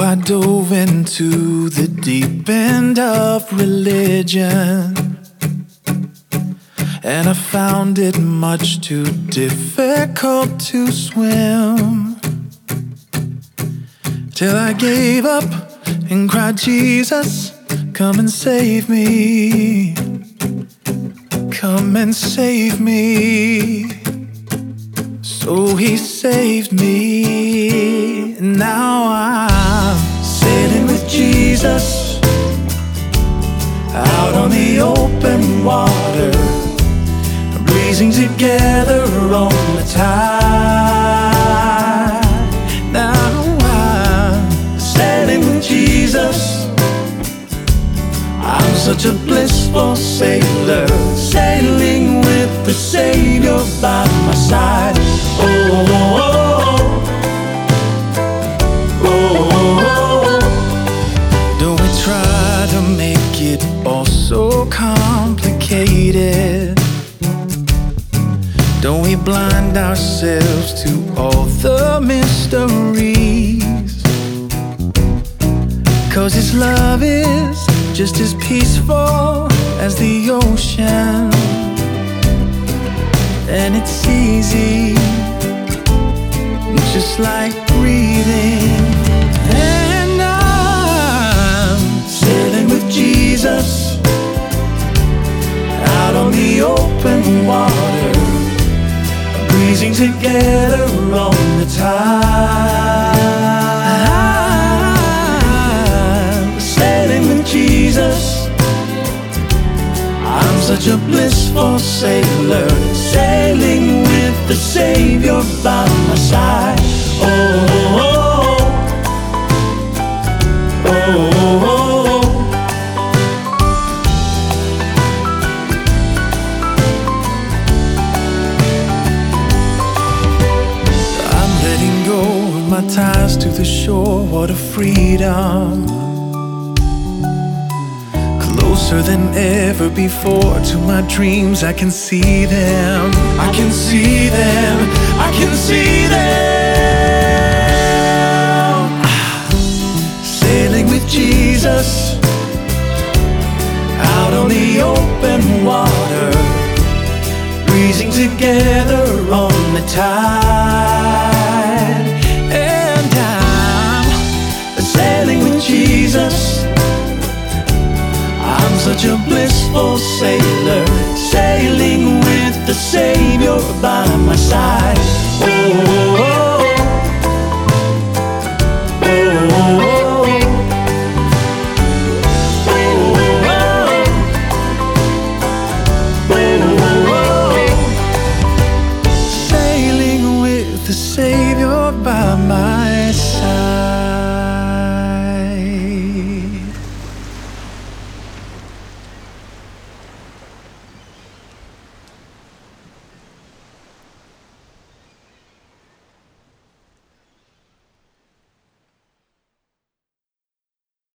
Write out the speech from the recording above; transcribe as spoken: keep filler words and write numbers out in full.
I dove into the deep end of religion, and I found it much too difficult to swim, till I gave up and cried, Jesus, come and save me, come and save me. So he saved me, and now I'm sailing with Jesus out on the open water, breezing together on the tide. Now I'm sailing with Jesus. I'm such a blissful sailor, sailing with the Savior by my side. Oh, oh, oh, oh, oh. Don't we try to make it all so complicated? Don't we blind ourselves to all the mysteries? 'Cause His love is just as peaceful as the ocean, and it's easy, just like breathing. And I'm sailing with Jesus out on the open water, breezing together on the tide. Sailing with Jesus, I'm such a blissful sailor, sailing with the Savior by my side. Oh, oh, oh, oh, oh, oh. I'm letting go of my ties to the shore. What a freedom! Closer than ever before to my dreams. I can see them, I can see them, I can see them. Sailing with Jesus out on the open water, breezing together on the tide. And I'm sailing with Jesus. I'm such a blissful sailor, sailing with the Savior by my side. Oh, oh, oh.